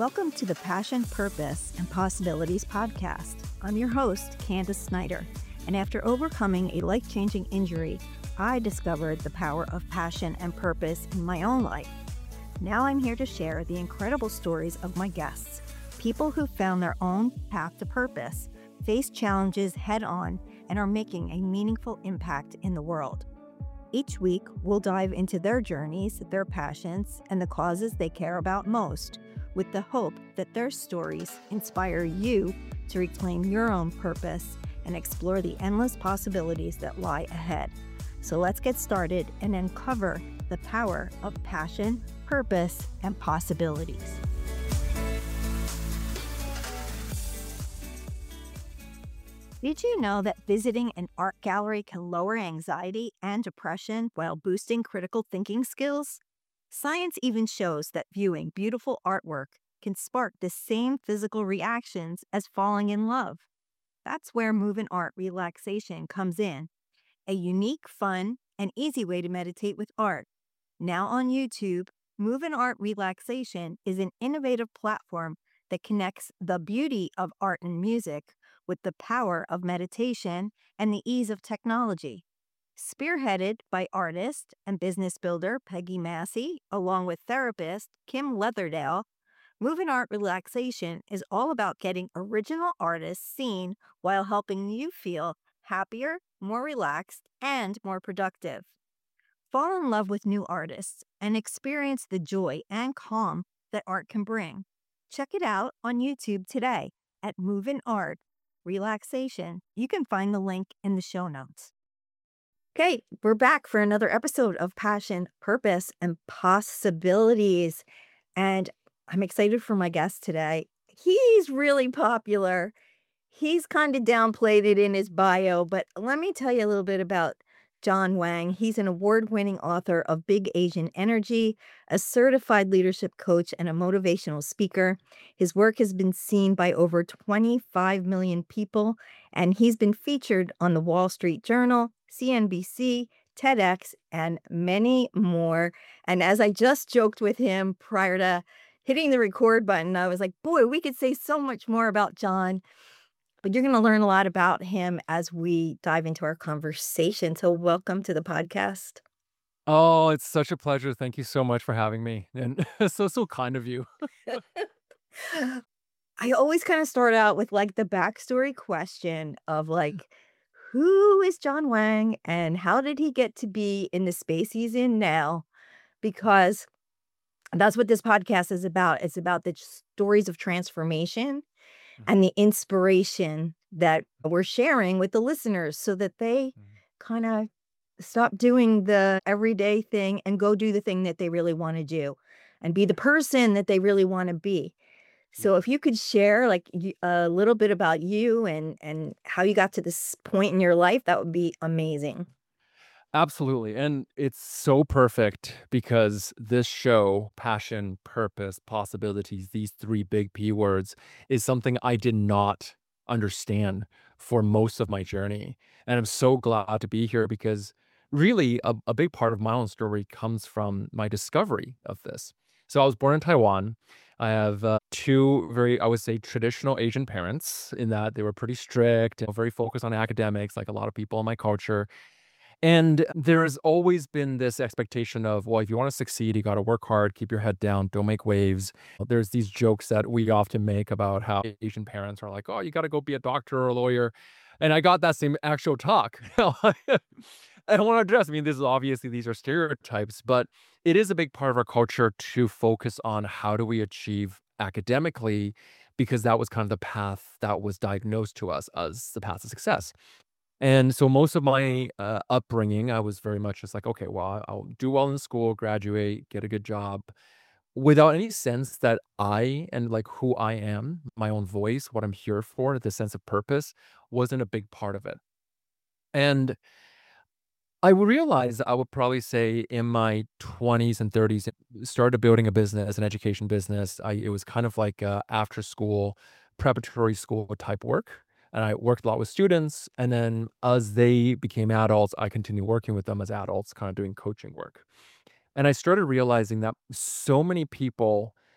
Welcome to the Passion, Purpose, and Possibilities podcast. I'm your host, Candace Snyder, and after overcoming a life-changing injury, I discovered the power of passion and purpose in my own life. Now I'm here to share the incredible stories of my guests, people who found their own path to purpose, faced challenges head-on, and are making a meaningful impact in the world. Each week, we'll dive into their journeys, their passions, and the causes they care about most, with the hope that their stories inspire you to reclaim your own purpose and explore the endless possibilities that lie ahead. So let's get started and uncover the power of passion, purpose, and possibilities. Did you know that visiting an art gallery can lower anxiety and depression while boosting critical thinking skills? Science even shows that viewing beautiful artwork can spark the same physical reactions as falling in love. That's where Move in Art Relaxation comes in, a unique, fun, and easy way to meditate with art. Now on YouTube, Move in Art Relaxation is an innovative platform that connects the beauty of art and music with the power of meditation and the ease of technology. Spearheaded by artist and business builder Peggy Massey, along with therapist Kim Leatherdale, Move in Art Relaxation is all about getting original artists seen while helping you feel happier, more relaxed, and more productive. Fall in love with new artists and experience the joy and calm that art can bring. Check it out on YouTube today at Move in Art Relaxation. You can find the link in the show notes. Okay, we're back for another episode of Passion, Purpose, and Possibilities. And I'm excited for my guest today. He's really popular. He's kind of downplayed it in his bio, but let me tell you a little bit about John Wang. He's an award-winning author of Big Asian Energy, a certified leadership coach, and a motivational speaker. His work has been seen by over 25 million people, and he's been featured on the Wall Street Journal, CNBC, TEDx, and many more. And as I just joked with him prior to hitting the record button, I was like, boy, we could say so much more about John. But you're going to learn a lot about him as we dive into our conversation. So welcome to the podcast. Oh, it's such a pleasure. Thank you so much for having me. And so kind of you. I always kind of start out with like the backstory question of like, who is John Wang and how did he get to be in the space he's in now? Because that's what this podcast is about. It's about the stories of transformation and the inspiration that we're sharing with the listeners so that they kind of stop doing the everyday thing and go do the thing that they really want to do and be the person that they really want to be. So if you could share like a little bit about you and how you got to this point in your life, that would be amazing. Absolutely. And it's so perfect because this show, passion, purpose, possibilities, these three big P words, is something I did not understand for most of my journey. And I'm so glad to be here because really a big part of my own story comes from my discovery of this. So I was born in Taiwan. I have two very, I would say, traditional Asian parents in that they were pretty strict and very focused on academics, like a lot of people in my culture. And there's always been this expectation of, well, if you want to succeed, you got to work hard, keep your head down, don't make waves. There's these jokes that we often make about how Asian parents are like, oh, you got to go be a doctor or a lawyer. And I got that same actual talk. I don't want to address, I mean, this is obviously, these are stereotypes, but it is a big part of our culture to focus on how do we achieve academically, because that was kind of the path that was diagnosed to us as the path to success. And so most of my upbringing, I was very much just like, okay, well, I'll do well in school, graduate, get a good job, without any sense that I and like who I am, my own voice, what I'm here for, the sense of purpose wasn't a big part of it. And I realized I would probably say in my 20s and 30s, started building a business, an education business. It was kind of like after school, preparatory school type work. And I worked a lot with students. And then as they became adults, I continued working with them as adults, kind of doing coaching work. And I started realizing that so many people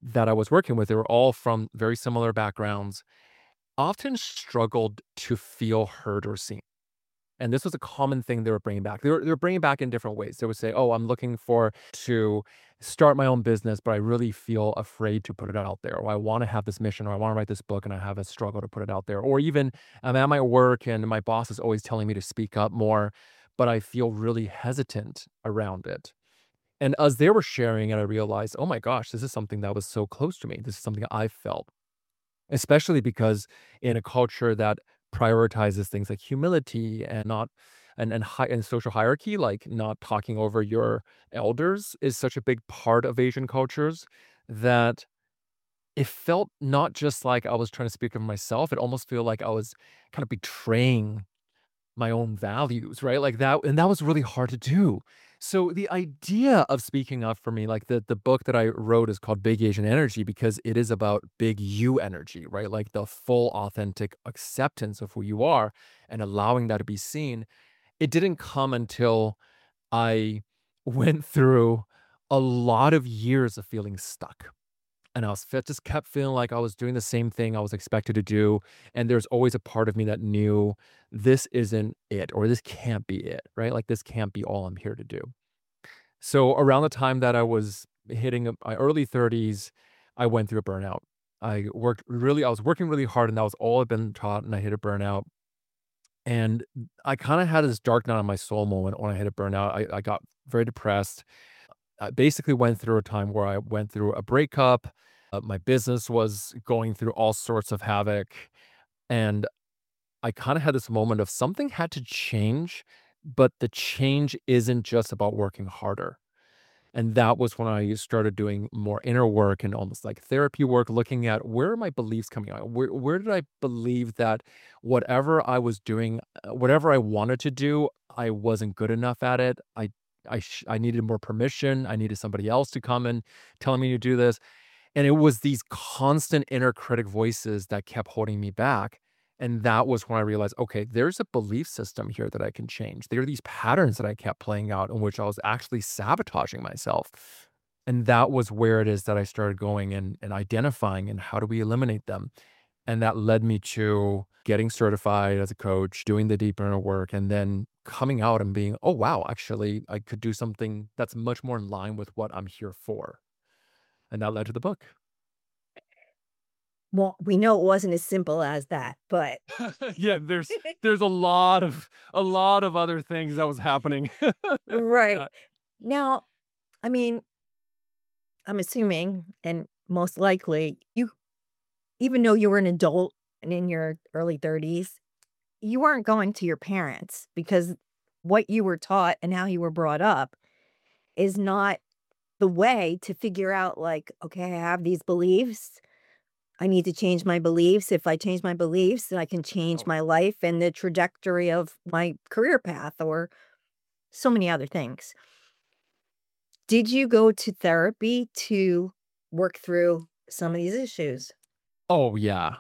that I was working with, they were all from very similar backgrounds, often struggled to feel heard or seen. And this was a common thing they were bringing back. They were bringing back in different ways. They would say, "Oh, I'm looking for to start my own business, but I really feel afraid to put it out there. Or I want to have this mission, or I want to write this book, and I have a struggle to put it out there." Or even I'm at my work, and my boss is always telling me to speak up more, but I feel really hesitant around it. And as they were sharing it, I realized, oh my gosh, this is something that was so close to me. This is something I felt, especially because in a culture that prioritizes things like humility and not and social hierarchy, like not talking over your elders is such a big part of Asian cultures that it felt not just like I was trying to speak of myself, it almost felt like I was kind of betraying my own values, right? Like that, and that was really hard to do. So the idea of speaking up for me, like the book that I wrote is called Big Asian Energy because it is about big you energy, right? Like the full authentic acceptance of who you are and allowing that to be seen. It didn't come until I went through a lot of years of feeling stuck. And I was just kept feeling like I was doing the same thing I was expected to do, and there's always a part of me that knew this isn't it, or this can't be it, right? Like, this can't be all I'm here to do. So, around the time that I was hitting my early 30s, I went through a burnout. I was working really hard, and that was all I've been taught, and I hit a burnout. And I kinda had this dark night on my soul moment when I hit a burnout. I got very depressed. I basically went through a time where I went through a breakup. My business was going through all sorts of havoc. And I kind of had this moment of something had to change, but the change isn't just about working harder. And that was when I started doing more inner work and almost like therapy work, looking at where are my beliefs coming out? Where did I believe that whatever I was doing, whatever I wanted to do, I wasn't good enough at it. I needed more permission. I needed somebody else to come and tell me to do this. And it was these constant inner critic voices that kept holding me back. And that was when I realized, okay, there's a belief system here that I can change. There are these patterns that I kept playing out in which I was actually sabotaging myself. And that was where it is that I started going and identifying and how do we eliminate them. And that led me to getting certified as a coach, doing the deep inner work, and then coming out and being, oh, wow, actually, I could do something that's much more in line with what I'm here for. And that led to the book. Well, we know it wasn't as simple as that, but Yeah, there's a lot of other things that was happening. right. Uh, Now, I mean, I'm assuming, and most likely, you even though you were an adult and in your early 30s, you weren't going to your parents because what you were taught and how you were brought up is not the way to figure out, like, okay, I have these beliefs. I need to change my beliefs. If I change my beliefs, then I can change oh, my life and the trajectory of my career path or so many other things. Did you go to therapy to work through some of these issues? oh, yeah.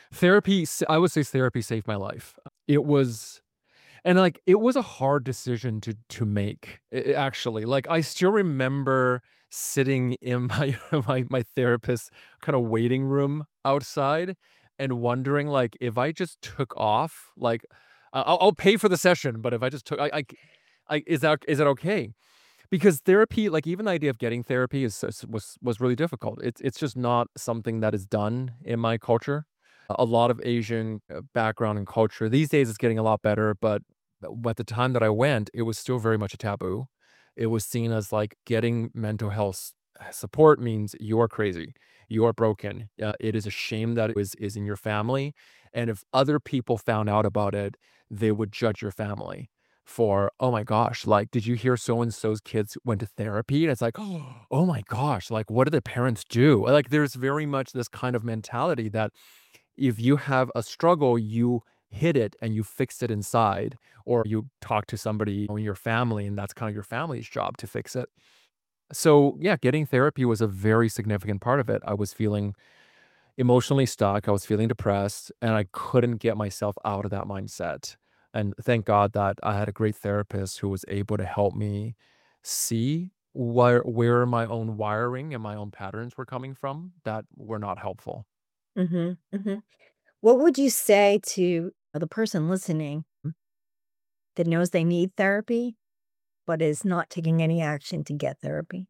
I would say therapy saved my life. It was and, like, it was a hard decision to make, actually. Like, I still remember sitting in my my therapist's kinda waiting room outside and wondering, like, if I just took off, like, I'll pay for the session, but if I just took I is that okay? Because therapy, like, even the idea of getting therapy was really difficult. It's just not something that is done in my culture. A lot of Asian, background and culture these days it's getting a lot better, but at the time that I went, it was still very much a taboo. It was seen as, like, getting mental health support means you're crazy, you're broken. It is a shame that it is in your family, and if other people found out about it, they would judge your family for, "Oh my gosh, like, did you hear so and so's kids went to therapy?" And it's like, "Oh my gosh, like, what do the parents do?" Like, there's very much this kind of mentality that if you have a struggle, you hit it and you fix it inside, or you talk to somebody in your family, and that's kind of your family's job to fix it. So, yeah, getting therapy was a very significant part of it. I was feeling emotionally stuck, I was feeling depressed, and I couldn't get myself out of that mindset. And thank God that I had a great therapist who was able to help me see where my own wiring and my own patterns were coming from that were not helpful. Mhm, mhm. What would you say to the person listening that knows they need therapy, but is not taking any action to get therapy?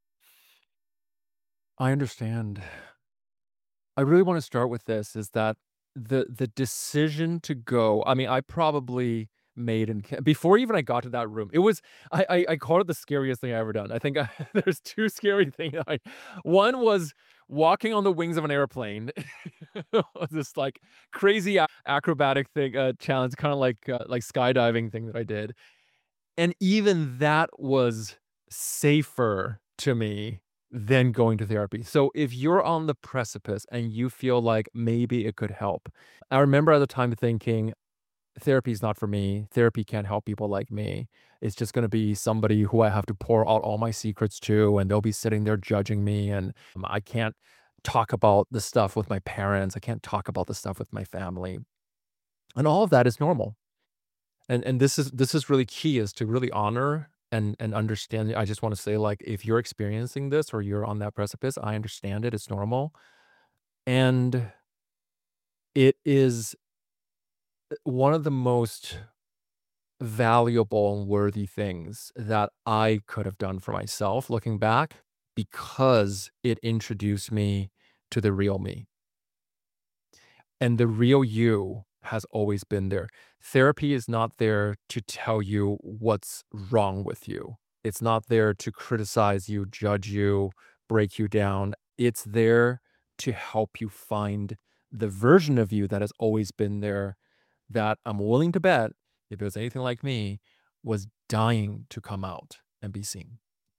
I understand. I really want to start with this is that the decision to go, I mean, I probably made and before even I got to that room, it was I called it the scariest thing I ever done. I think there's two scary things. One was walking on the wings of an airplane. This like crazy acrobatic thing challenge, kind of like skydiving thing that I did. And even that was safer to me than going to therapy. So if you're on the precipice and you feel like maybe it could help, I remember at the time thinking, therapy is not for me. Therapy can't help people like me. It's just going to be somebody who I have to pour out all my secrets to, and they'll be sitting there judging me. And I can't talk about the stuff with my parents. I can't talk about the stuff with my family. And all of that is normal. And this is really key is to really honor and understand. I just wanna say, like, if you're experiencing this or you're on that precipice, I understand it, it's normal, and it is, one of the most valuable and worthy things that I could have done for myself looking back, because it introduced me to the real me. And the real you has always been there. Therapy is not there to tell you what's wrong with you. It's not there to criticize you, judge you, break you down. It's there to help you find the version of you that has always been there, that I'm willing to bet, if it was anything like me, was dying to come out and be seen.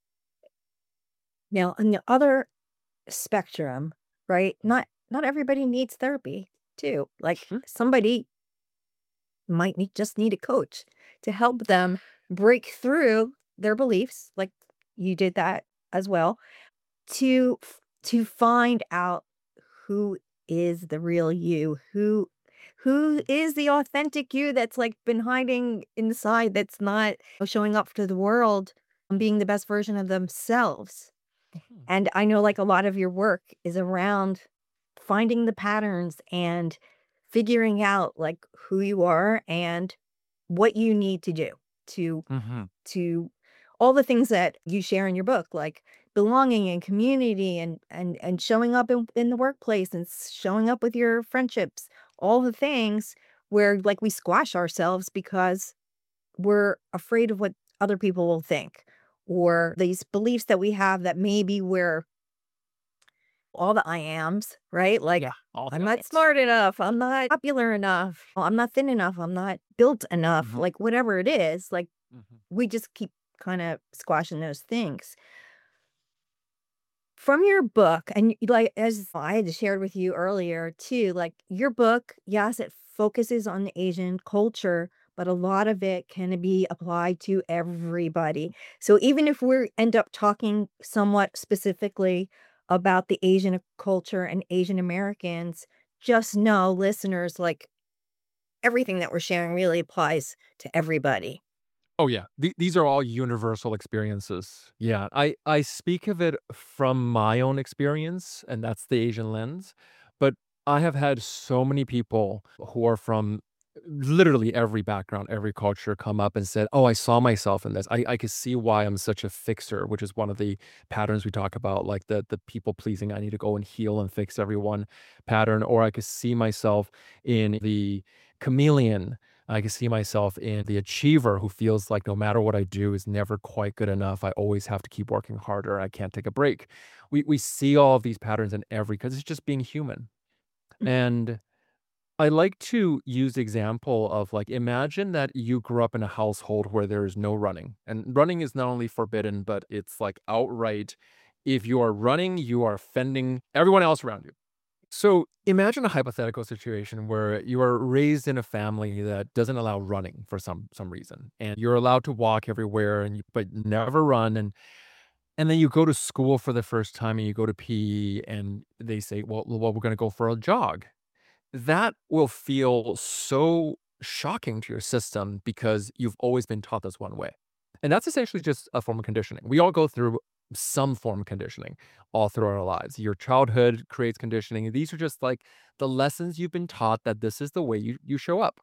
Now, on the other spectrum, right? Not everybody needs therapy too. Like Sure. somebody might just need a coach to help them break through their beliefs, like you did that as well, to find out who is the real you, who is the authentic you that's like been hiding inside, that's not showing up to the world and being the best version of themselves. Mhm. And I know, like, a lot of your work is around finding the patterns and figuring out, like, who you are and what you need to do to Mhm. to all the things that you share in your book, like belonging and community and showing up in the workplace and showing up with your friendships, all the things where, like, we squash ourselves because we're afraid of what other people will think, or these beliefs that we have that maybe we're all the I ams, right? Like, Yeah, all I'm the not items. smart enough, I'm not popular enough, I'm not thin enough, I'm not built enough, Mhm. like, whatever it is, like, Mhm. we just keep kinda squashing those things. From your book, and like, as I had shared with you earlier too, like, your book, yes, it focuses on Asian culture, but a lot of it can be applied to everybody. So even if we end up talking somewhat specifically about the Asian culture and Asian Americans, just know, listeners, like, everything that we're sharing really applies to everybody. Oh, yeah. These are all universal experiences. Yeah, I speak of it from my own experience, and that's the Asian lens, but I have had so many people who are from literally every background, every culture come up and said, "Oh, I saw myself in this. I could see why I'm such a fixer," which is one of the patterns we talk about, like the people pleasing, I need to go and heal and fix everyone pattern, or I could see myself in the chameleon. I can see myself in the achiever who feels like no matter what I do is never quite good enough. I always have to keep working harder. I can't take a break. We see all of these patterns in every, because it's just being human. And I like to use the example of, like, imagine that you grew up in a household where there is no running. And running is not only forbidden, but it's like outright, if you are running, you are offending everyone else around you. So imagine a hypothetical situation where you are raised in a family that doesn't allow running for some reason, and you're allowed to walk everywhere, but never run, and then you go to school for the first time and you go to PE and they say, well, we're going to go for a jog. That will feel so shocking to your system because you've always been taught this one way. And that's essentially just a form of conditioning. We all go through some form of conditioning all through our lives. Your childhood creates conditioning. These are just like the lessons you've been taught that this is the way you show up.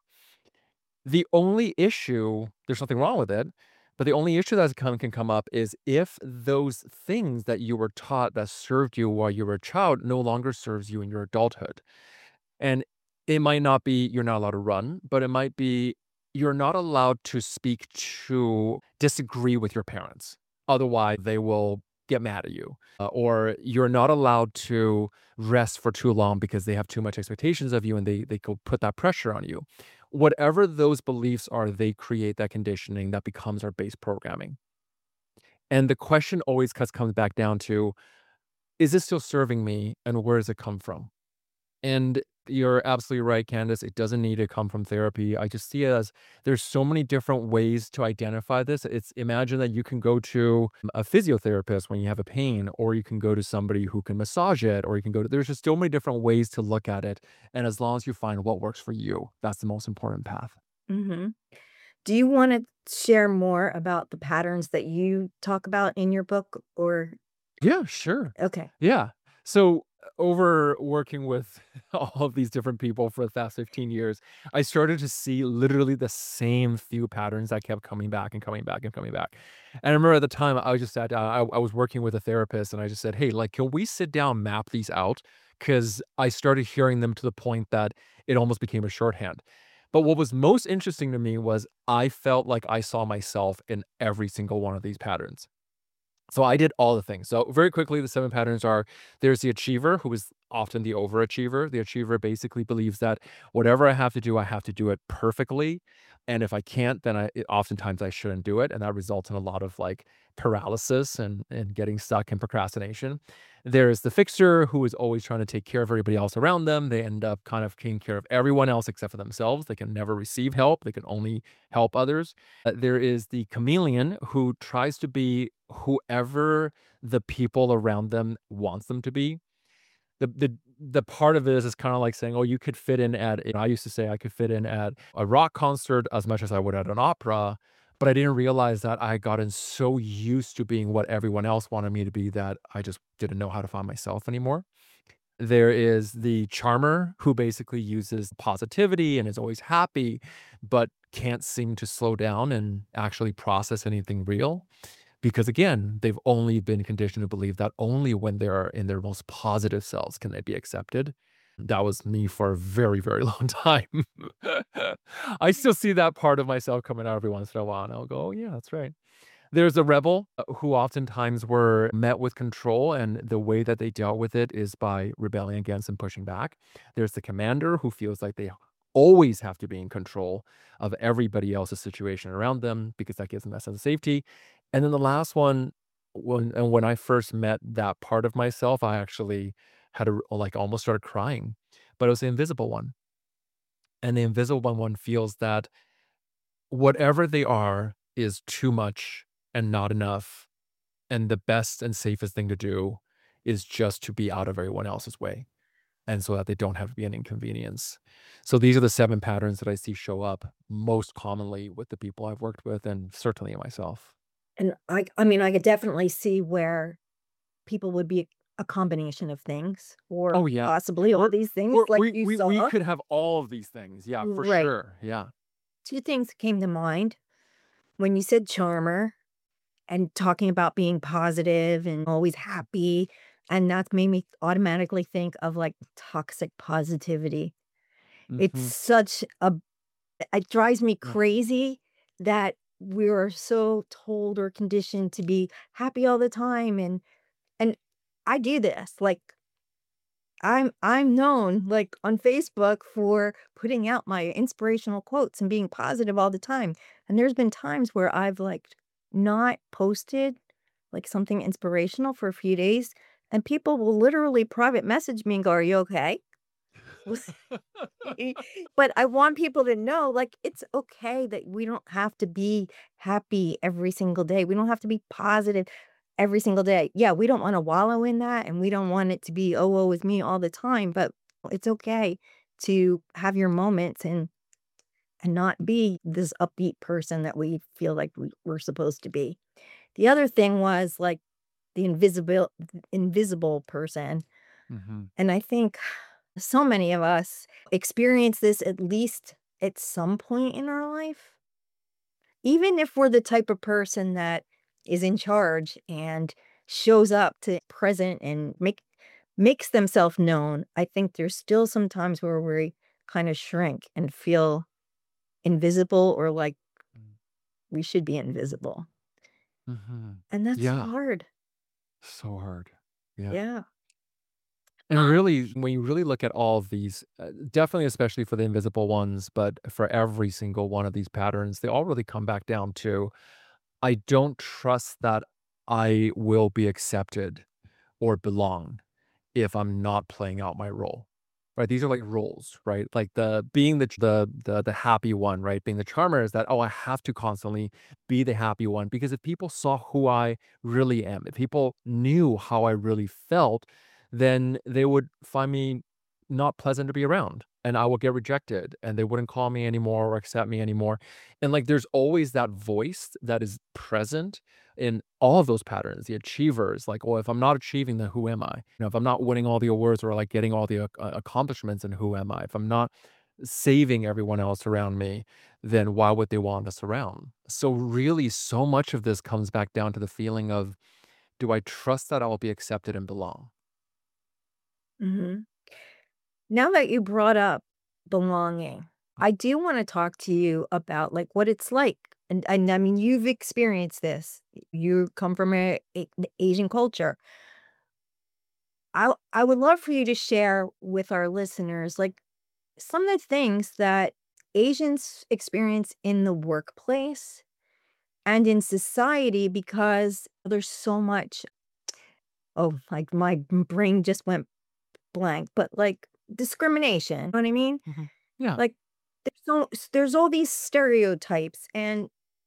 The only issue, there's nothing wrong with it, but the only issue that can come up is if those things that you were taught that served you while you were a child no longer serves you in your adulthood. And it might not be you're not allowed to run, but it might be you're not allowed to speak to disagree with your parents. Otherwise, they will get mad at you. Or you're not allowed to rest for too long because they have too much expectations of you and they could put that pressure on you. Whatever those beliefs are, they create that conditioning that becomes our base programming. And the question always comes back down to, is this still serving me and where does it come from? And you're absolutely right, Candace. It doesn't need to come from therapy. I just see it as there's so many different ways to identify this. It's imagine that you can go to a physiotherapist when you have a pain, or you can go to somebody who can massage it, or you can go to, there's just so many different ways to look at it. And as long as you find what works for you, that's the most important path. Hmm. Do you want to share more about the patterns that you talk about in your book or Yeah, sure. okay. Yeah. So, over working with all of these different people for the past 15 years, I started to see literally the same few patterns that kept coming back and coming back and coming back. And I remember at the time I just sat down, I was working with a therapist and I just said, "Hey, like, can we sit down, map these out?" Because I started hearing them to the point that it almost became a shorthand. But what was most interesting to me was I felt like I saw myself in every single one of these patterns. So I did all the things. So very quickly, the 7 patterns are there's the achiever who is often the overachiever. The achiever basically believes that whatever I have to do it perfectly. And if I can't, then oftentimes I shouldn't do it. And that results in a lot of like paralysis and getting stuck in procrastination. There's the fixer who is always trying to take care of everybody else around them. They end up kind of taking care of everyone else except for themselves. They can never receive help. They can only help others. There is the chameleon who tries to be whoever the people around them wants them to be. The part of this is kinda like saying, "Oh, you could fit in at," I used to say I could fit in at a rock concert as much as I would at an opera, but I didn't realize that I had gotten so used to being what everyone else wanted me to be that I just didn't know how to find myself anymore. There is the charmer who basically uses positivity and is always happy, but can't seem to slow down and actually process anything real. Because again, they've only been conditioned to believe that only when they are in their most positive selves can they be accepted. That was me for a very, very long time. I still see that part of myself coming out every once in a while, and I'll go, "Oh, yeah, that's right." There's a rebel who oftentimes were met with control, and the way that they dealt with it is by rebelling against and pushing back. There's the commander who feels like they always have to be in control of everybody else's situation around them because that gives them that sense of safety. And then the last one, when I first met that part of myself, I actually had to like almost started crying, but it was the invisible one. And the invisible one feels that whatever they are is too much and not enough. And the best and safest thing to do is just to be out of everyone else's way. And so that they don't have to be an inconvenience. So these are the 7 patterns that I see show up most commonly with the people I've worked with and certainly in myself. And I mean, I could definitely see where people would be a combination of things or Oh, yeah. possibly all We're these things we're like you we saw. could have all of these things. Yeah, for Right. sure. Yeah. 2 things came to mind when you said charmer and talking about being positive and always happy, and that made me automatically think of, like, toxic positivity. It's Mhm. such a it drives me Yeah. crazy that we're so told or conditioned to be happy all the time, and I do this, like, I'm known, like, on Facebook for putting out my inspirational quotes and being positive all the time, and there's been times where I've, like, not posted, like, something inspirational for a few days, and people will literally private message me and go, "Are you okay?" But I want people to know, like, it's okay that we don't have to be happy every single day. We don't have to be positive every single day. Yeah, we don't wanna wallow in that, and we don't want it to be, "Oh, woe is me," all the time, but it's okay to have your moments, and and not be this upbeat person that we feel like we're supposed to be. The other thing was like the invisible person. Hmm. And I think so many of us experience this at least at some point in our life. Even if we're the type of person that is in charge and shows up to present and makes themselves known, I think there's still some times where we kind of shrink and feel invisible or like we should be invisible. Hmm. And that's Yeah, hard. so hard. Yeah. Yeah. And really, when you really look at all of these, definitely, especially for the invisible ones, but for every single one of these patterns, they all really come back down to I don't trust that I will be accepted or belong if I'm not playing out my role. Right? These are like roles, right? Like the being the happy one, right? Being the charmer is that, oh, I have to constantly be the happy one because if people saw who I really am, if people knew how I really felt, then they would find me not pleasant to be around and I would get rejected and they wouldn't call me anymore or accept me anymore. And like there's always that voice that is present in all of those patterns, the achievers, like, "Oh, if I'm not achieving, then who am I?" If I'm not winning all the awards or, like, getting all the accomplishments, then who am I? If I'm not saving everyone else around me, then why would they want us around? So, really, so much of this comes back down to the feeling of, do I trust that I will be accepted and belong? Mhm. Now that you brought up belonging, I do wanna talk to you about, like, what it's like, and I mean, you've experienced this. You come from an Asian culture. I would love for you to share with our listeners, like, some of the things that Asians experience in the workplace and in society because there's so much like, my brain just went blank, but, like, discrimination, you know what I mean? Mhm. Yeah. Like, there's all these stereotypes, and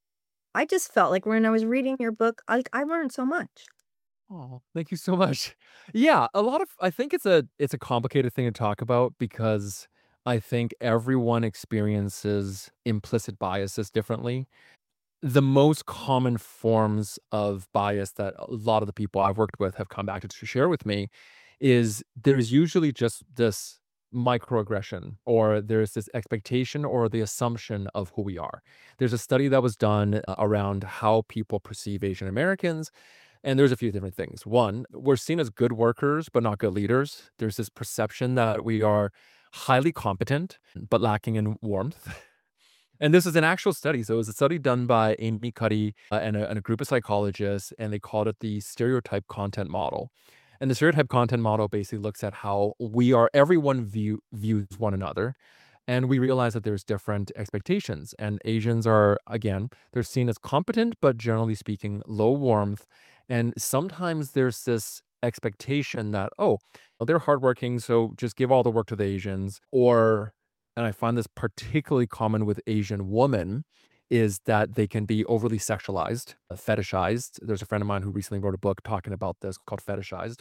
I just felt like when I was reading your book, I learned so much. Oh, thank you so much. Yeah, a lot of I think it's a complicated thing to talk about because I think everyone experiences implicit biases differently. The most common forms of bias that a lot of the people I've worked with have come back to share with me is there's usually just this microaggression or there's this expectation or the assumption of who we are. There's a study that was done around how people perceive Asian Americans, and there's a few different things. One, we're seen as good workers, but not good leaders. There's this perception that we are highly competent, but lacking in warmth. And this is an actual study. So it was a study done by Amy Cuddy and a group of psychologists, and they called it the stereotype content model. And the stereotype content model basically looks at how everyone views one another. And we realize that there's different expectations. And Asians are, again, they're seen as competent, but generally speaking, low warmth. And sometimes there's this expectation that, oh, well, they're hardworking, so just give all the work to the Asians. Or and I find this particularly common with Asian women, is that they can be overly sexualized, fetishized. There's a friend of mine who recently wrote a book talking about this called Fetishized,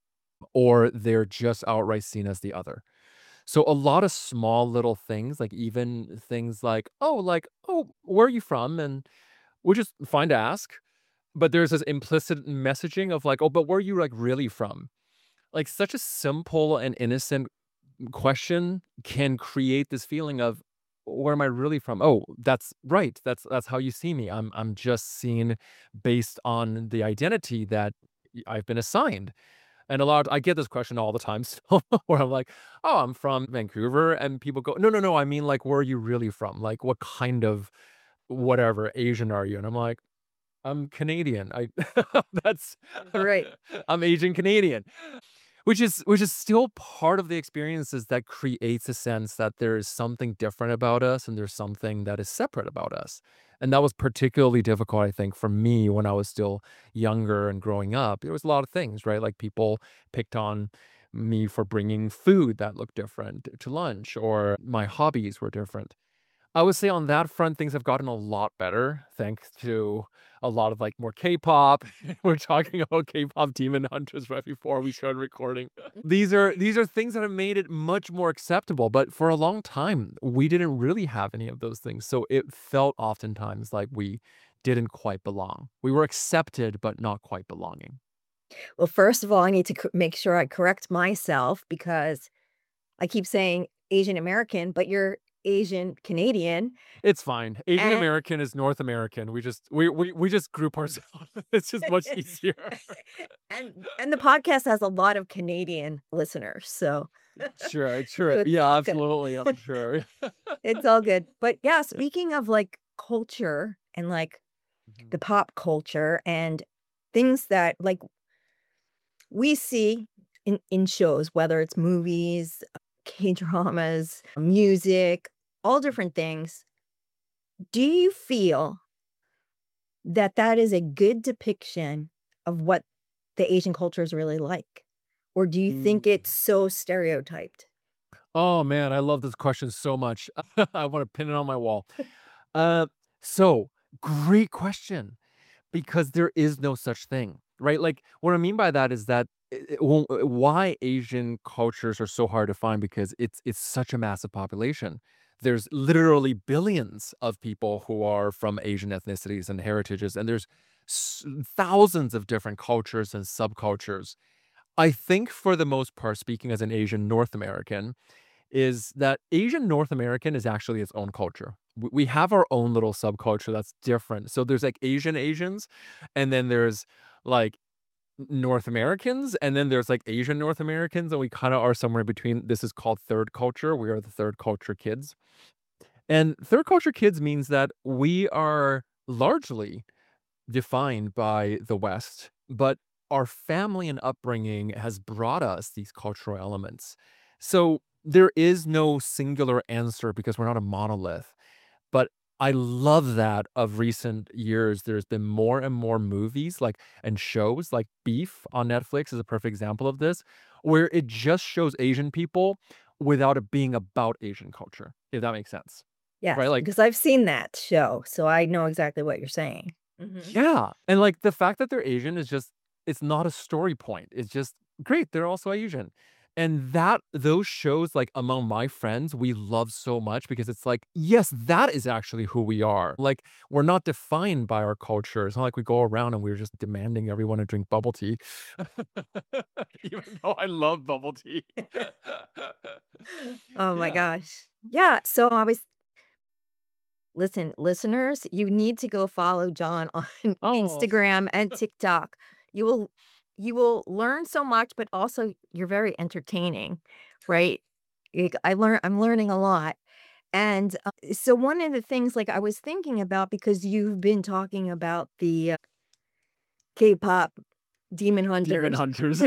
or they're just outright seen as the other. So a lot of small little things, like even things like, "Oh, where are you from?" And which is fine to ask, but there's this implicit messaging of like, "Oh, but where are you, like, really from?" Like, such a simple and innocent question can create this feeling of, "Where am I really from? Oh, that's right. That's how you see me. I'm just seen based on the identity that I've been assigned." And a lot I get this question all the time still where I'm like, "Oh, I'm from Vancouver," and people go, "No, no, no, I mean, like, where are you really from? Like, what kind of whatever Asian are you?" And I'm like, "I'm Canadian. I that's Right. I'm Asian Canadian." Which is still part of the experiences that creates a sense that there is something different about us and there's something that is separate about us. And that was particularly difficult, I think, for me when I was still younger and growing up. There was a lot of things, right? Like people picked on me for bringing food that looked different to lunch, or my hobbies were different. I would say on that front, things have gotten a lot better thanks to a lot of like more K-pop. We're talking about K-pop Demon Hunters right before we started recording. These are things that have made it much more acceptable, but for a long time we didn't really have any of those things. So it felt oftentimes like we didn't quite belong. We were accepted but not quite belonging. Well, first of all, I need to make sure I correct myself because I keep saying Asian American, but you're Asian Canadian. It's fine. Asian And American is North American. We just group ourselves. It's just much easier. and the podcast has a lot of Canadian listeners, so Sure, sure. so it's Yeah, all good. absolutely, I'm sure. It's all good. But yeah, speaking of like culture and like Mhm. the pop culture and things that like we see in shows, whether it's movies, K-dramas, music, all different things. Do you feel that that is a good depiction of what the Asian culture is really like? Or do you Mm. think it's so stereotyped? Oh, man, I love this question so much. I wanna pin it on my wall. Uh, so great question, because there is no such thing, right? Like, what I mean by that is that why Asian cultures are so hard to find because it's such a massive population. There's literally billions of people who are from Asian ethnicities and heritages, and there's thousands of different cultures and subcultures. I think for the most part, speaking as an Asian North American, is that Asian North American is actually its own culture. We have our own little subculture that's different. So there's like Asian Asians, and then there's like North Americans, and then there's like Asian North Americans, and we kind of are somewhere in between. This is called third culture. We are the third culture kids. And third culture kids means that we are largely defined by the West, but our family and upbringing has brought us these cultural elements. So there is no singular answer because we're not a monolith. But I love that of recent years, there's been more and more movies like and shows like Beef on Netflix is a perfect example of this, where it just shows Asian people without it being about Asian culture, if that makes sense. Yes, Right? Like, because I've seen that show, so I know exactly what you're saying. Mhm. yeah, and, like, the fact that they're Asian is just it's not a story point, it's just, "Great, they're also Asian." And that those shows, like, among my friends, we love so much because it's like, yes, that is actually who we are. Like, we're not defined by our culture, it's not like we go around and we're just demanding everyone to drink bubble tea. Even though I love bubble tea. Oh my Yeah. gosh. Yeah, so I was listen, listeners, you need to go follow John on Oh. Instagram and TikTok. You will you will learn so much, but also you're very entertaining, right? I'm learning a lot. And so one of the things like I was thinking about because you've been talking about the K-pop Demon Demon Hunters hunters.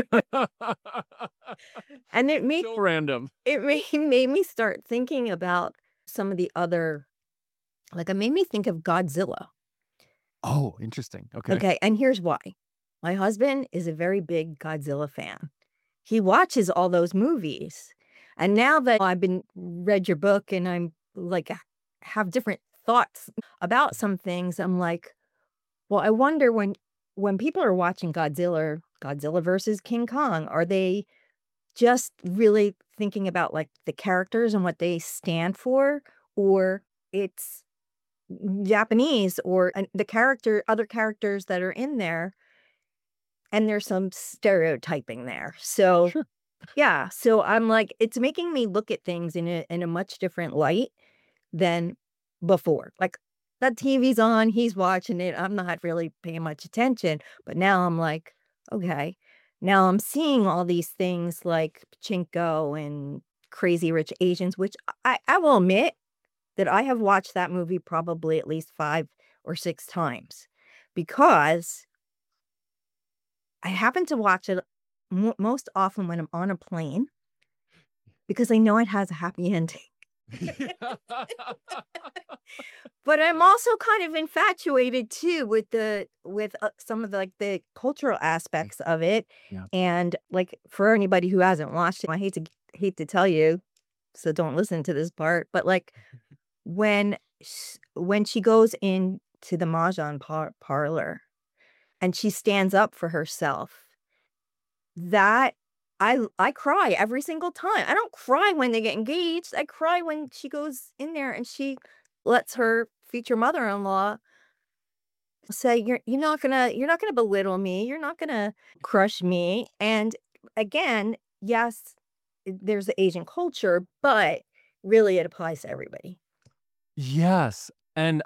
and So random. made me start thinking about some of the other like it made me think of Godzilla. Oh, interesting. Okay. Okay, and here's why. My husband is a very big Godzilla fan. He watches all those movies. And now that I've been read your book and I'm like have different thoughts about some things, I'm like, well, I wonder when people are watching Godzilla versus King Kong, are they just really thinking about like the characters and what they stand for or it's Japanese or the other characters that are in there, and there's some stereotyping there. So, Sure. yeah, so I'm like, it's making me look at things in a much different light than before. Like that TV's on, he's watching it. I'm not really paying much attention, but now I'm like, okay. Now I'm seeing all these things like Pachinko and Crazy Rich Asians, which I will admit that I have watched that movie probably at least 5 or 6 times because I happen to watch it most often when I'm on a plane because I know it has a happy ending. But I'm also kind of infatuated too with some of the, like, the cultural aspects of it, Yeah. and, like, for anybody who hasn't watched it, I hate to tell you, so don't listen to this part, but, like, when she goes in to the mahjong parlor and she stands up for herself, that I cry every single time. I don't cry when they get engaged. I cry when she goes in there and she lets her future mother-in-law say, you're not gonna belittle me. You're not gonna crush me." And again, yes, there's the Asian culture, but really it applies to everybody. Yes, and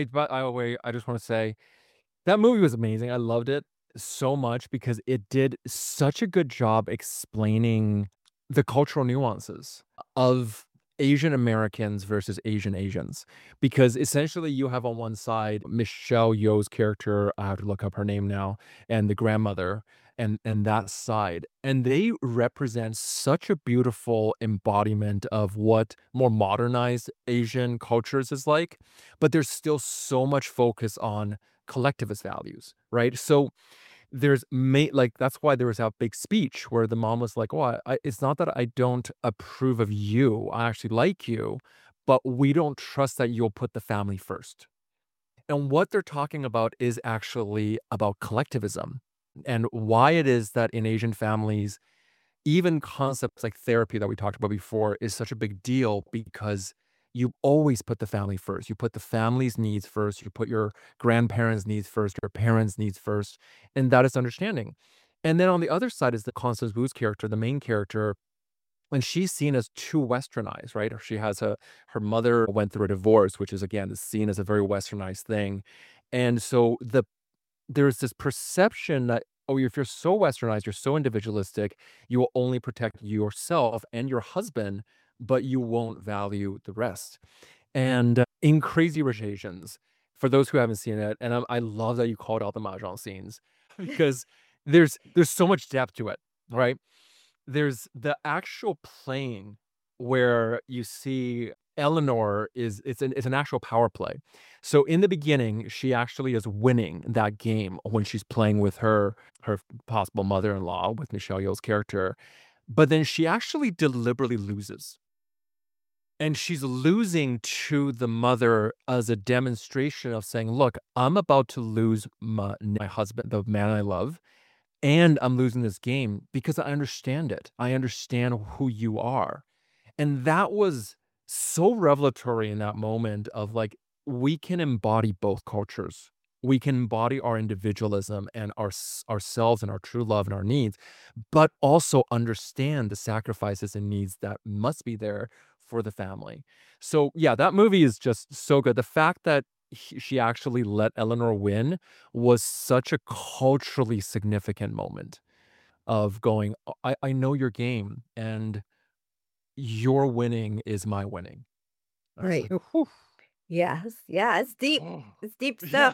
I just wanna say, that movie was amazing, I loved it so much because it did such a good job explaining the cultural nuances of Asian Americans versus Asian Asians, because essentially you have on one side Michelle Yeoh's character, I have to look up her name now, and the grandmother, and that side, and they represent such a beautiful embodiment of what more modernized Asian cultures is like, but there's still so much focus on collectivist values, right? So like that's why there was that big speech where the mom was like, "Oh, it's not that I don't approve of you. I actually like you, but we don't trust that you'll put the family first." And what they're talking about is actually about collectivism and why it is that in Asian families, even concepts like therapy that we talked about before is such a big deal because you always put the family first. You put the family's needs first. You put your grandparents' needs first, your parents' needs first, and that is understanding. And then on the other side is the Constance Wu's character, the main character, and she's seen as too westernized, right? She has her mother went through a divorce, which is again is seen as a very westernized thing. And so there's this perception that, oh, if you're so westernized, you're so individualistic, you will only protect yourself and your husband, but you won't value the rest. And in Crazy Rich Asians, for those who haven't seen it, and I love that you called out the mahjong scenes because there's so much depth to it, right? There's the actual playing where you see Eleanor is it's an actual power play. So in the beginning, she actually is winning that game when she's playing with her possible mother-in-law with Michelle Yeoh's character, but then she actually deliberately loses. And she's losing to the mother as a demonstration of saying, "Look, I'm about to lose my husband, the man I love, and I'm losing this game because I understand it. I understand who you are." And that was so revelatory in that moment of like, we can embody both cultures. We can embody our individualism and ourselves and our true love and our needs, but also understand the sacrifices and needs that must be there for the family. So yeah, that movie is just so good. The fact that she actually let Eleanor win was such a culturally significant moment of going, I know your game and your winning is my winning." I was Right. like, "Whew." Yes. Yeah, it's deep. Oh. It's deep Yeah. stuff.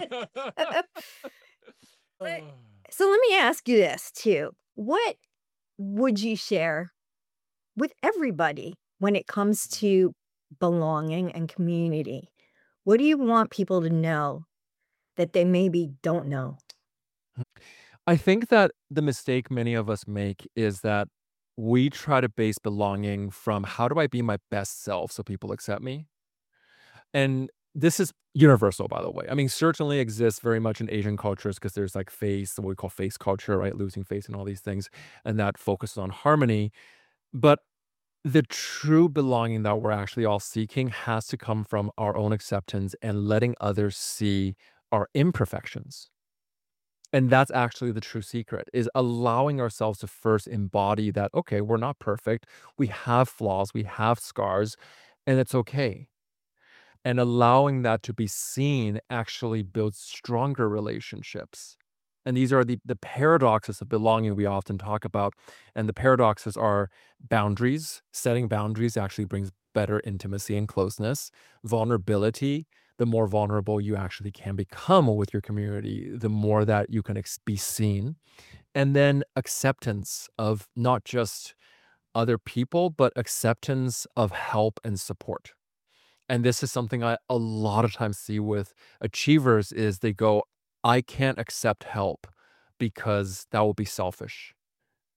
But so let me ask you this too. What would you share with everybody when it comes to belonging and community? What do you want people to know that they maybe don't know? I think that the mistake many of us make is that we try to base belonging from how do I be my best self so people accept me? And this is universal, by the way. I mean, certainly exists very much in Asian cultures because there's like face, what we call face culture, right? Losing face and all these things, and that focuses on harmony. But the true belonging that we're actually all seeking has to come from our own acceptance and letting others see our imperfections. And that's actually the true secret is allowing ourselves to first embody that, okay, we're not perfect. We have flaws, we have scars, and it's okay. And allowing that to be seen actually builds stronger relationships. And these are the paradoxes of belonging we often talk about. And the paradoxes are boundaries. Setting boundaries actually brings better intimacy and closeness. Vulnerability, the more vulnerable you actually can become with your community, the more that you can be seen. And then acceptance of not just other people, but acceptance of help and support. And this is something I a lot of times see with achievers is they go, "I can't accept help because that will be selfish."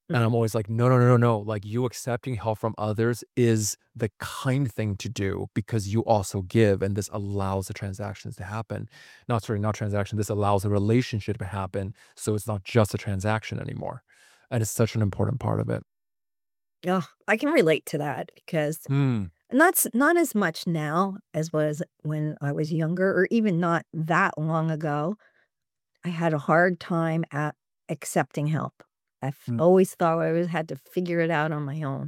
And Mhm. I'm always like, no, no, no, no, no. Like you accepting help from others is the kind thing to do because you also give. And this allows the transactions to happen. Not sorry, not transaction. This allows a relationship to happen. So it's not just a transaction anymore. And it's such an important part of it. Ugh, I can relate to that because Hmm. not as much now as was when I was younger or even not that long ago. I had a hard time at accepting help. I've Mm. always thought I always had to figure it out on my own,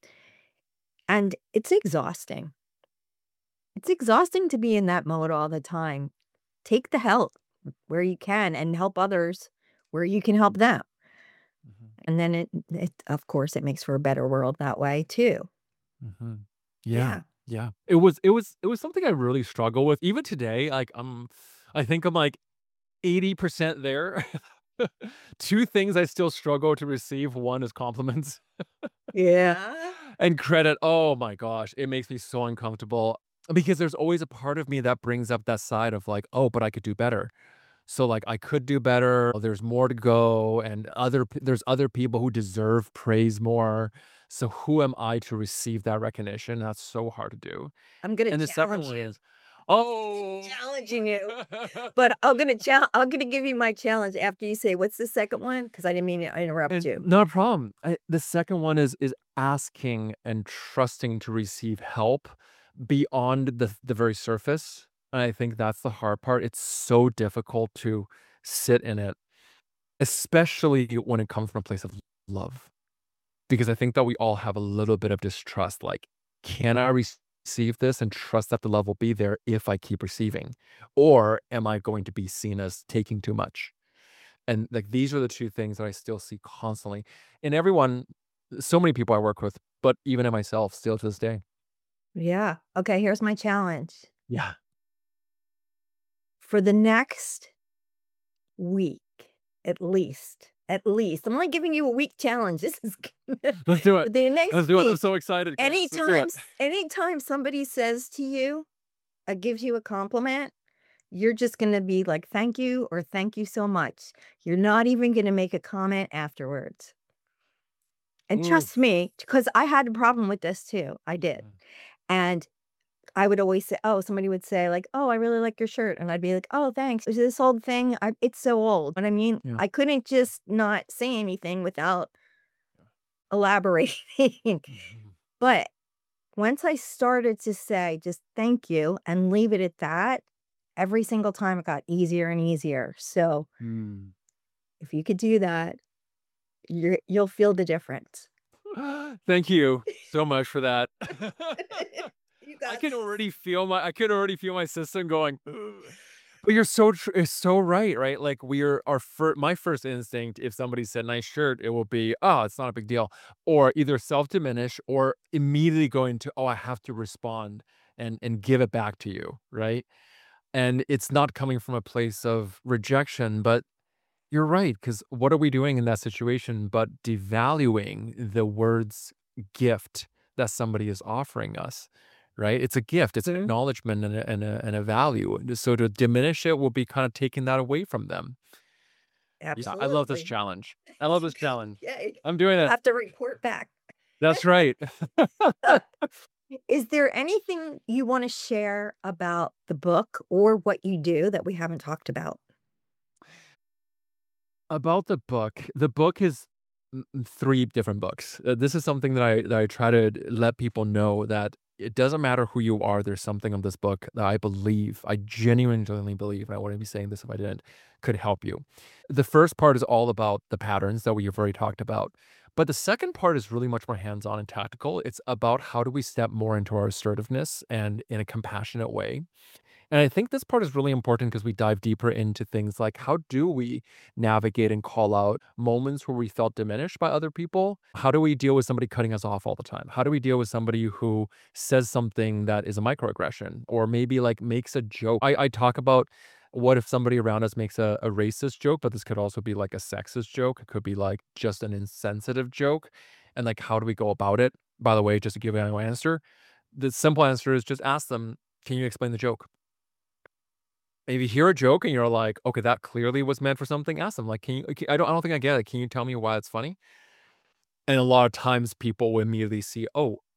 and it's exhausting. It's exhausting to be in that mode all the time. Take the help where you can and help others where you can help them. Mhm. And then it of course, it makes for a better world that way too. Mhm. Yeah, Yeah. yeah. It was something I really struggle with even today, like, I think I'm, like, 80% there. 2 things I still struggle to receive, one is compliments Yeah. and credit. Oh my gosh, it makes me so uncomfortable because there's always a part of me that brings up that side of, like, "Oh, but I could do better." So, like, I could do better, there's more to go, and there's other people who deserve praise more. So who am I to receive that recognition? That's so hard to do. I'm gonna And the second challenge one you. is, "Oh." Challenging you. But I'm gonna give you my challenge after you say, "What's the second one?" Because I didn't mean to interrupt And you. not a problem. The second one is asking and trusting to receive help beyond the very surface, and I think that's the hard part. It's so difficult to sit in it, especially when it comes from a place of love. Because I think that we all have a little bit of distrust, like, "Can I receive this and trust that the love will be there if I keep receiving? Or am I going to be seen as taking too much?" And, like, these are the 2 things that I still see constantly in everyone so many people I work with, but even in myself still to this day. Yeah. Okay, here's my challenge. Yeah. For the next week, at least, I'm only giving you a week challenge. This is Let's do for it. the next Let's do it. I'm week, so excited, guys. Let's do anytime it. anytime somebody says to you, gives you a compliment, you're just gonna be like, "Thank you," or "Thank you so much." You're not even gonna make a comment afterwards. And trust Oof. me, because I had a problem with this too, I did. Mhm. And I would always say, oh, somebody would say like, "Oh, I really like your shirt." And I'd be like, "Oh, thanks. Is this old thing? It's so old." But I mean, Yeah. I couldn't just not say anything without elaborating. Mhm. But once I started to say just thank you and leave it at that, every single time it got easier and easier. So Mm. if you could do that, you'll feel the difference. Thank you so much for that. You I got can this. already feel my system going, "Ugh." But you're so it's so right, right? Like my first instinct, if somebody said nice shirt, it will be, oh, it's not a big deal. Or either self-diminish or immediately go into, oh, I have to respond and give it back to you, right? And it's not coming from a place of rejection, but you're right, because what are we doing in that situation but devaluing the words gift that somebody is offering us, right? It's a gift, it's Mhm. acknowledgement and a value. And so to diminish it will be kind of taking that away from them. Yeah, I love this Absolutely. challenge. I love this challenge. Yay. I'm doing You'll it. have to report back. That's right. Uh, is there anything you wanna share about the book or what you do that we haven't talked about? About the book is 3 different books. This is something that I try to let people know that it doesn't matter who you are, there's something of this book that I genuinely believe, and I wouldn't be saying this if I didn't, could help you. The first part is all about the patterns that we've already talked about, but the second part is really much more hands-on and tactical. It's about how do we step more into our assertiveness and in a compassionate way. And I think this part is really important because we dive deeper into things like how do we navigate and call out moments where we felt diminished by other people? How do we deal with somebody cutting us off all the time? How do we deal with somebody who says something that is a microaggression or maybe like makes a joke? I talk about what if somebody around us makes a racist joke, but this could also be like a sexist joke. It could be like just an insensitive joke. And like, how do we go about it? By the way, just to give you an answer, the simple answer is just ask them, can you explain the joke? If you hear a joke and you're like, "Okay, that clearly was meant for something," ask them, like, "Can you I don't think I get it. Can you tell me why it's funny?" And a lot of times people will immediately see,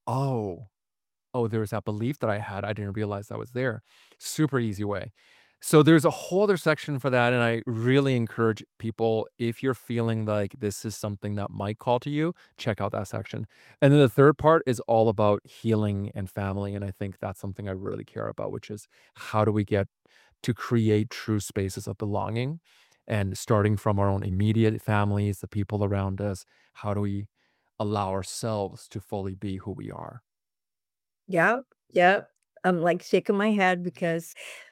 oh, there was that belief that I had. I didn't realize that was there. Super easy way. So there's a whole other section for that. And I really encourage people, if you're feeling like this is something that might call to you, check out that section. And then the third part is all about healing and family. And I think that's something I really care about, which is how do we get to create true spaces of belonging and starting from our own immediate families, the people around us, how do we allow ourselves to fully be who we are? Yep, yep. I'm, like, shaking my head because,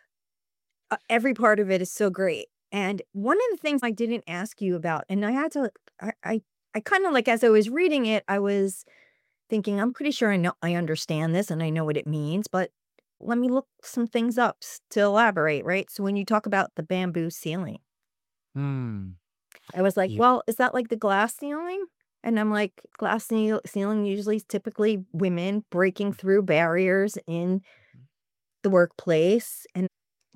every part of it is so great, and one of the things I didn't ask you about, and I had to I kinda, like, as I was reading it, I was thinking, "I'm pretty sure I understand this and I know what it means, but let me look some things up s to elaborate," right? So when you talk about the bamboo ceiling, Hmm. I was like, Yeah. "Well, is that like the glass ceiling?" And I'm like, "Glass ceiling usually is typically women breaking through barriers in the workplace, and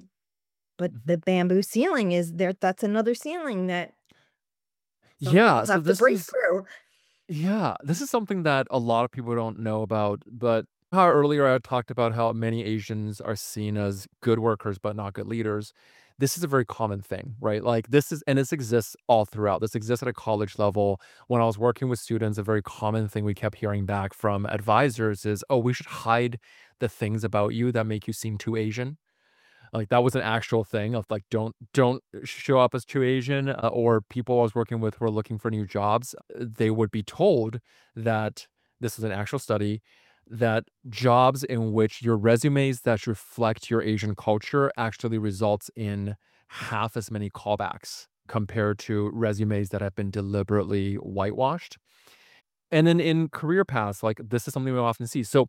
but Mhm. the bamboo ceiling is there that's another ceiling that some Yeah, people so have to break through." this is something that a lot of people don't know about, but how earlier I talked about how many Asians are seen as good workers but not good leaders. This is a very common thing, right? Like this exists all throughout. This exists at a college level. When I was working with students, a very common thing we kept hearing back from advisors is, "Oh, we should hide the things about you that make you seem too Asian." Like, that was an actual thing of, like, don't show up as too Asian, or people I was working with who were looking for new jobs, they would be told that this is an actual study, that jobs in which your resumes that reflect your Asian culture actually results in half as many callbacks compared to resumes that have been deliberately whitewashed. And then in career paths, like, this is something we often see. So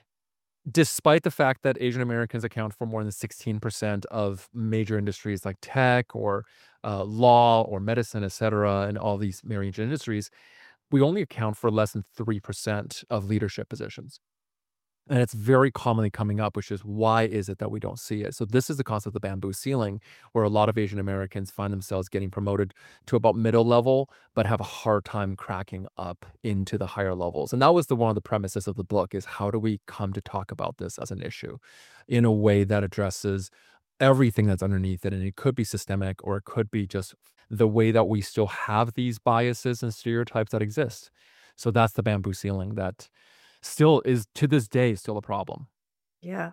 despite the fact that Asian Americans account for more than 16% of major industries like tech or law or medicine, et cetera, and all these major industries, we only account for less than 3% of leadership positions. And it's very commonly coming up, which is why is it that we don't see it? So this is the concept of the bamboo ceiling, where a lot of Asian Americans find themselves getting promoted to about middle level, but have a hard time cracking up into the higher levels. And that was the one of the premises of the book is how do we come to talk about this as an issue in a way that addresses everything that's underneath it. And it could be systemic or it could be just the way that we still have these biases and stereotypes that exist. So that's the bamboo ceiling that still is to this day still a problem. Yeah.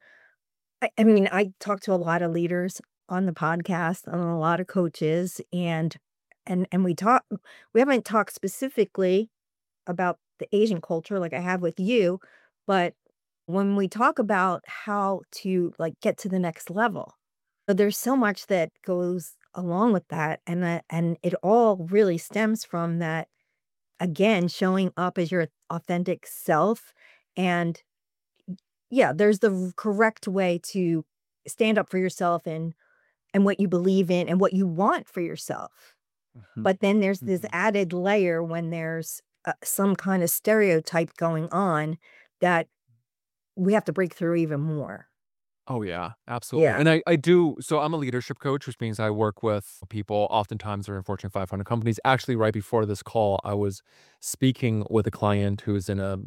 I mean, I talk to a lot of leaders on the podcast and a lot of coaches, and we haven't talked specifically about the Asian culture like I have with you, but when we talk about how to, like, get to the next level, there's so much that goes along with that, and it all really stems from that, again, showing up as your authentic self, and yeah, there's the correct way to stand up for yourself and what you believe in and what you want for yourself. Mhm, But then there's this mhm. added layer when there's, some kind of stereotype going on that we have to break through even more. Oh, yeah, absolutely, Yeah. and I do so I'm a leadership coach, which means I work with people oftentimes are in Fortune 500 companies. Actually, right before this call, I was speaking with a client who's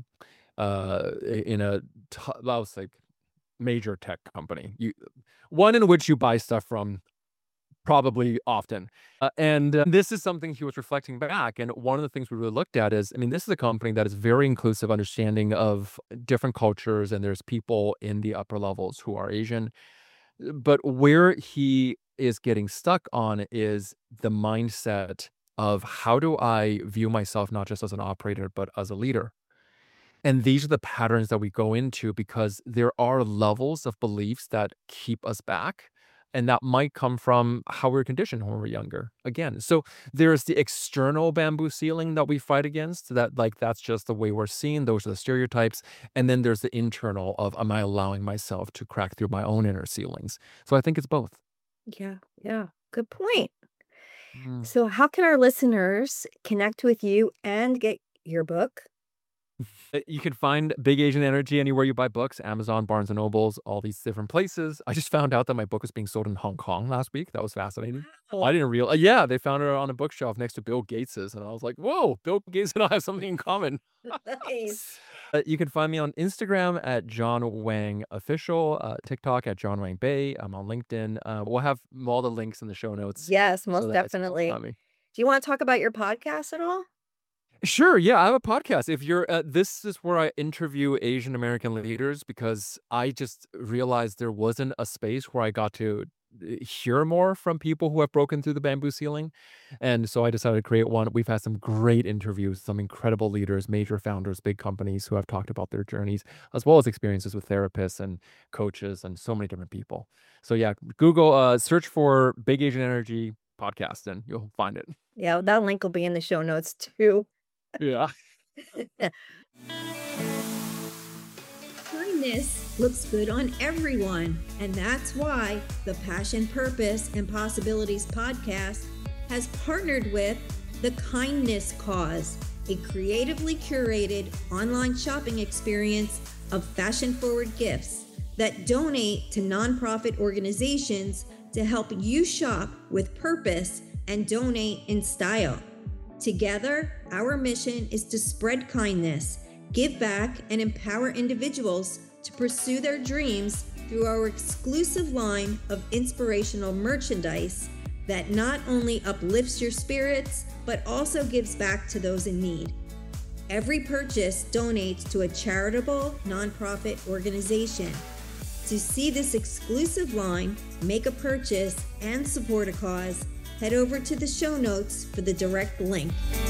in a I was like, major tech company. One in which you buy stuff from probably often. And this is something he was reflecting back. And one of the things we really looked at is, I mean, this is a company that is very inclusive, understanding of different cultures, and there's people in the upper levels who are Asian. But where he is getting stuck on is the mindset of how do I view myself not just as an operator, but as a leader? And these are the patterns that we go into because there are levels of beliefs that keep us back. And that might come from how we are conditioned when we're younger. Again, so there's the external bamboo ceiling that we fight against, that like that's just the way we're seen. Those are the stereotypes. And then there's the internal of am I allowing myself to crack through my own inner ceilings? So I think it's both. Yeah, yeah, good point. Mm. So how can our listeners connect with you and get your book? You can find Big Asian Energy anywhere you buy books, Amazon, Barnes& and Nobles, all these different places. I just found out that my book was being sold in Hong Kong last week. That was fascinating. Wow. I didn't realize. Yeah, they found it on a bookshelf next to Bill Gates's, and I was like, "Whoa, Bill Gates and I have something in common." Nice. You can find me on Instagram at John Wang Official, TikTok at John Wang Bay. I'm on LinkedIn. We'll have all the links in the show notes Yes, so most that it's all definitely. about me. Do you want to talk about your podcast at all? Sure, yeah, I have a podcast. If you're this is where I interview Asian American leaders because I just realized there wasn't a space where I got to hear more from people who have broken through the bamboo ceiling. And so I decided to create one. We've had some great interviews, some incredible leaders, major founders, big companies who have talked about their journeys, as well as experiences with therapists and coaches and so many different people. So yeah, Google search for Big Asian Energy podcast and you'll find it. Yeah, that link will be in the show notes too. Yeah. Kindness looks good on everyone, and that's why the Passion, Purpose, and Possibilities podcast has partnered with The Kindness Cause, a creatively curated online shopping experience of fashion-forward gifts that donate to nonprofit organizations to help you shop with purpose and donate in style. Together, our mission is to spread kindness, give back, and empower individuals to pursue their dreams through our exclusive line of inspirational merchandise that not only uplifts your spirits, but also gives back to those in need. Every purchase donates to a charitable nonprofit organization. To see this exclusive line, make a purchase, and support a cause, head over to the show notes for the direct link.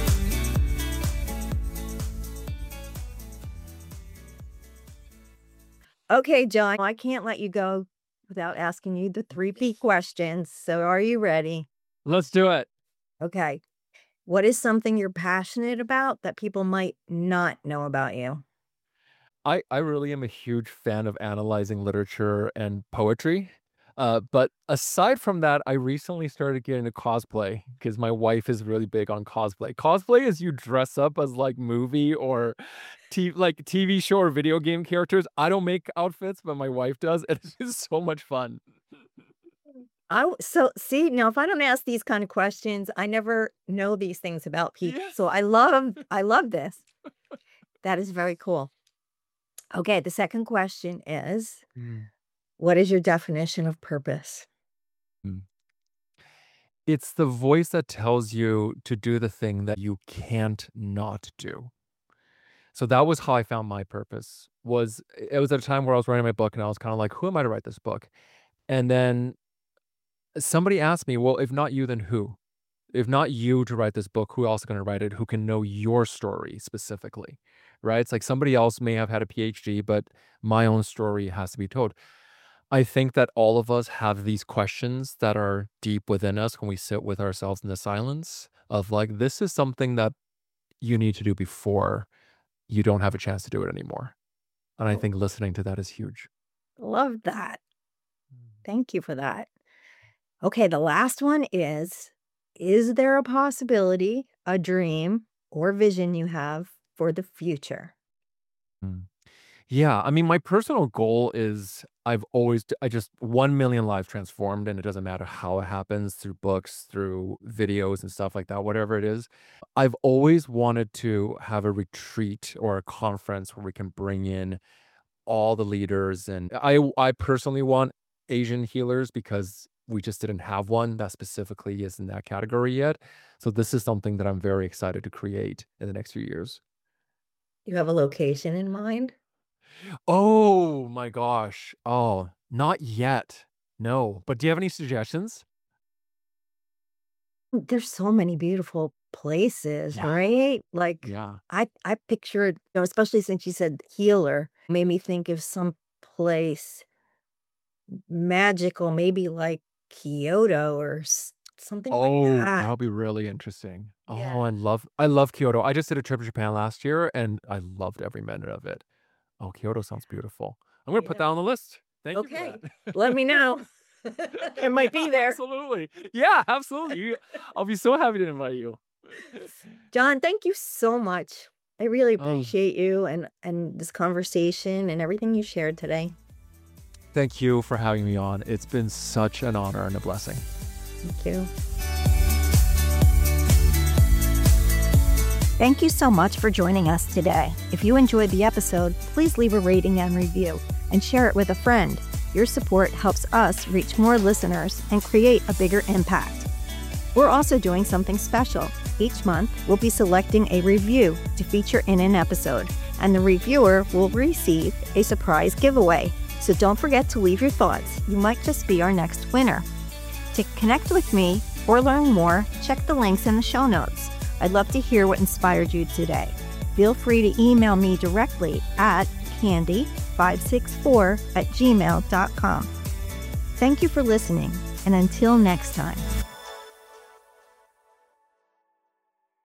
Okay, John, I can't let you go without asking you the 3P questions. So are you ready? Let's do it. Okay. What is something you're passionate about that people might not know about you? I really am a huge fan of analyzing literature and poetry. But aside from that, I recently started getting into cosplay because my wife is really big on cosplay. Cosplay is you dress up as like movie or like TV show or video game characters. I don't make outfits, but my wife does. And it's just so much fun. So see, now if I don't ask these kind of questions, I never know these things about people. Yeah. So I love this. That is very cool. Okay, the second question is, Mm. what is your definition of purpose? Mm. It's the voice that tells you to do the thing that you can't not do. So that was how I found my purpose. It was at a time where I was writing my book and I was kind of like, who am I to write this book? And then somebody asked me, well, if not you, then who? If not you to write this book, who else is going to write it? Who can know your story specifically? Right? It's like somebody else may have had a PhD, but my own story has to be told. I think that all of us have these questions that are deep within us when we sit with ourselves in the silence of like, this is something that you need to do before you don't have a chance to do it anymore. And I Oh, think listening to that is huge. love that. Thank you for that. Okay, the last one is there a possibility, a dream, or vision you have for the future? Mm. Yeah, I mean, my personal goal is I just 1 million lives transformed, and it doesn't matter how it happens through books, through videos and stuff like that, whatever it is. I've always wanted to have a retreat or a conference where we can bring in all the leaders. And I personally want Asian healers because we just didn't have one that specifically is in that category yet. So this is something that I'm very excited to create in the next few years. You have a location in mind? Oh my gosh. Oh, not yet. No. But do you have any suggestions? There's so many beautiful places, Yeah. right? Like Yeah. I pictured, especially since you said healer, made me think of some place magical, maybe like Kyoto or something like Oh, that that. would be really interesting. Yeah. Oh, I love Kyoto. I just did a trip to Japan last year and I loved every minute of it. Oh, Kyoto sounds beautiful. I'm gonna put Yeah. that on the list. Thank you for Okay. that. Let me know. I might be there. Absolutely. Yeah, absolutely. I'll be so happy to invite you. John, thank you so much I really Um, appreciate you and this conversation and everything you shared today. Thank you for having me on. It's been such an honor and a blessing. Thank you. Thank you so much for joining us today. If you enjoyed the episode, please leave a rating and review and share it with a friend. Your support helps us reach more listeners and create a bigger impact. We're also doing something special. Each month, we'll be selecting a review to feature in an episode, and the reviewer will receive a surprise giveaway. So don't forget to leave your thoughts. You might just be our next winner. To connect with me or learn more, check the links in the show notes. I'd love to hear what inspired you today. Feel free to email me directly at candy564@gmail.com. Thank you for listening, and until next time.